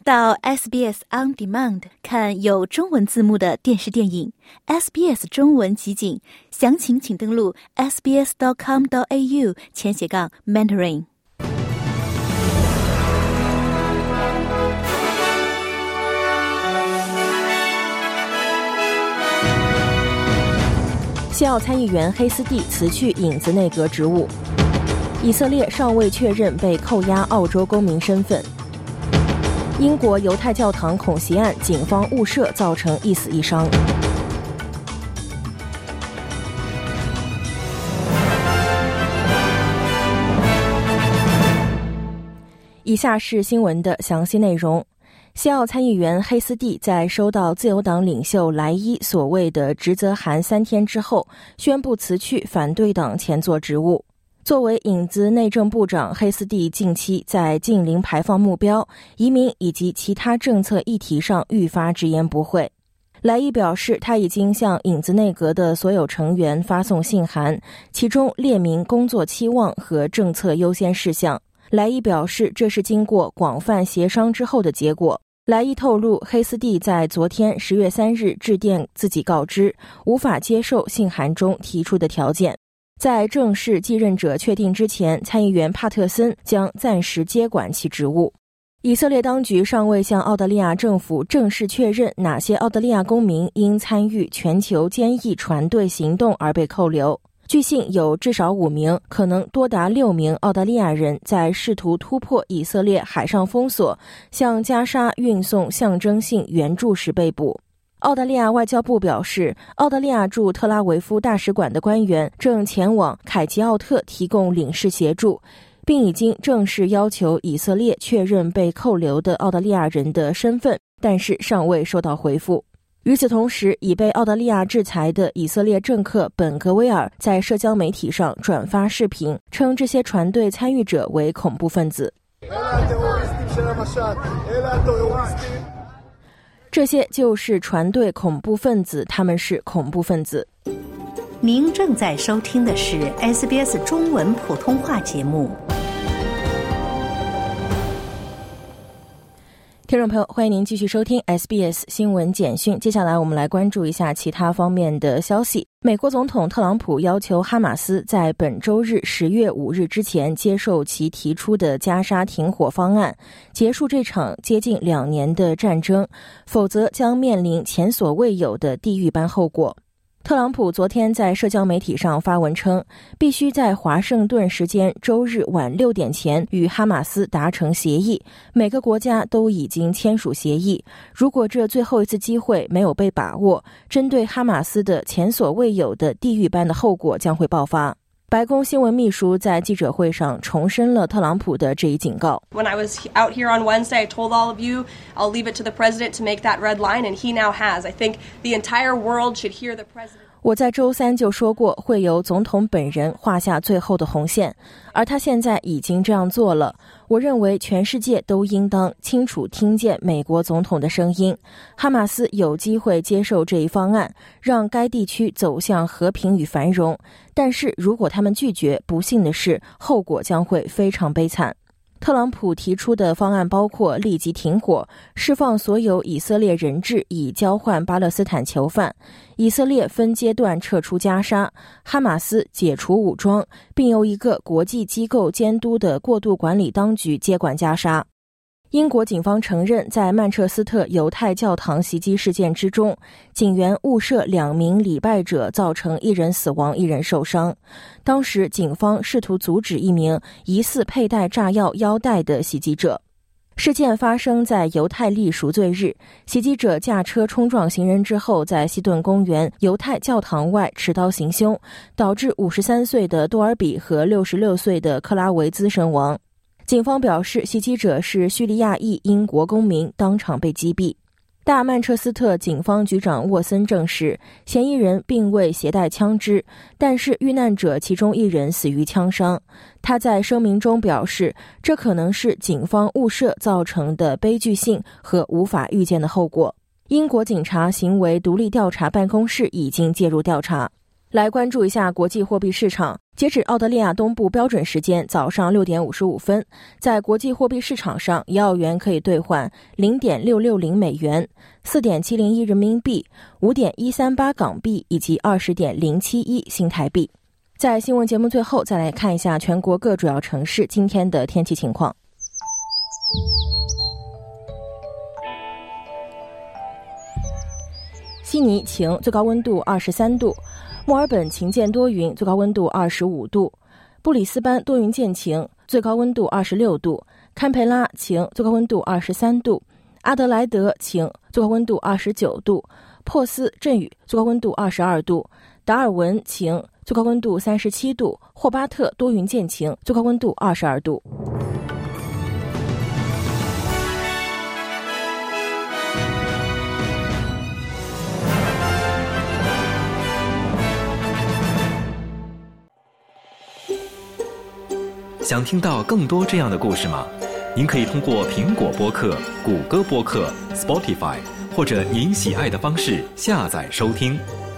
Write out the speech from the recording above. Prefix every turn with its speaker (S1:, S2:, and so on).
S1: 到 SBS On Demand 看有中文字幕的电视电影 SBS 中文集锦，详情请登录 sbs.com.au/Mandarin。
S2: 西澳参议员黑斯蒂辞去影子内阁职务，以色列尚未确认被扣押澳洲公民身份。英国犹太教堂恐袭案，警方误射造成1死1伤。以下是新闻的详细内容。西澳参议员黑斯蒂在收到自由党领袖莱伊所谓的职责函3天之后，宣布辞去反对党前座职务。作为影子内政部长，黑斯蒂近期在近零排放目标、移民以及其他政策议题上愈发直言不讳。莱伊表示，他已经向影子内阁的所有成员发送信函，其中列明工作期望和政策优先事项。莱伊表示，这是经过广泛协商之后的结果。莱伊透露，黑斯蒂在昨天10月3日致电自己告知，无法接受信函中提出的条件。在正式继任者确定之前，参议员帕特森将暂时接管其职务。以色列当局尚未向澳大利亚政府正式确认哪些澳大利亚公民因参与全球坚毅船队行动而被扣留。据信有至少5名，可能多达6名澳大利亚人在试图突破以色列海上封锁，向加沙运送象征性援助时被捕。澳大利亚外交部表示，澳大利亚驻特拉维夫大使馆的官员正前往凯吉奥特提供领事协助，并已经正式要求以色列确认被扣留的澳大利亚人的身份，但是尚未收到回复。与此同时，已被澳大利亚制裁的以色列政客本格威尔在社交媒体上转发视频，称这些船队参与者为恐怖分子。这些就是船队恐怖分子，他们是恐怖分子。
S3: 您正在收听的是 SBS 中文普通话节目。
S2: 听众朋友，欢迎您继续收听 SBS 新闻简讯。接下来我们来关注一下其他方面的消息。美国总统特朗普要求哈马斯在本周日10月5日之前接受其提出的加沙停火方案，结束这场接近2年的战争，否则将面临前所未有的地狱般后果。特朗普昨天在社交媒体上发文称，必须在华盛顿时间周日晚6点前与哈马斯达成协议，每个国家都已经签署协议。如果这最后一次机会没有被把握，针对哈马斯的前所未有的地狱般的后果将会爆发。白宫新闻秘书在记者会上重申了特朗普的这一警告。
S4: When I was out here on Wednesday, I told all of you, I'll leave it to the president to make that red line, and he now has. I think the entire world should hear the president.
S2: 我在周3就说过，会由总统本人画下最后的红线，而他现在已经这样做了。我认为全世界都应当清楚听见美国总统的声音。哈马斯有机会接受这一方案，让该地区走向和平与繁荣，但是如果他们拒绝，不幸的是，后果将会非常悲惨。特朗普提出的方案包括立即停火、释放所有以色列人质以交换巴勒斯坦囚犯、以色列分阶段撤出加沙、哈马斯解除武装，并由一个国际机构监督的过渡管理当局接管加沙。英国警方承认，在曼彻斯特犹太教堂袭击事件之中，警员误射2名礼拜者，造成1人死亡1人受伤。当时警方试图阻止一名疑似佩戴炸药腰带的袭击者。事件发生在犹太历赎罪日，袭击者驾车冲撞行人之后，在西顿公园犹太教堂外持刀行凶，导致53岁的多尔比和66岁的克拉维兹身亡。警方表示，袭击者是叙利亚裔英国公民，当场被击毙。大曼彻斯特警方局长沃森证实，嫌疑人并未携带枪支，但是遇难者其中1人死于枪伤。他在声明中表示，这可能是警方误射造成的悲剧性和无法预见的后果。英国警察行为独立调查办公室已经介入调查。来关注一下国际货币市场。 截止澳大利亚东部标准时间早上6点55分，在国际货币市场上，1澳元可以兑换 0.660 美元、4.701 人民币、5.138港币以及 20.071 新台币。在新闻节目最后，再来看一下全国各主要城市今天的天气情况。悉尼晴，最高温度23度；墨尔本晴间多云，最高温度25度；布里斯班多云见晴，最高温度26度；堪培拉晴，最高温度23度；阿德莱德晴，最高温度29度；珀斯阵雨，最高温度22度；达尔文晴，最高温度37度；霍巴特多云见晴，最高温度22度。
S5: 想听到更多这样的故事吗？您可以通过苹果播客、谷歌播客、Spotify 或者您喜爱的方式下载收听。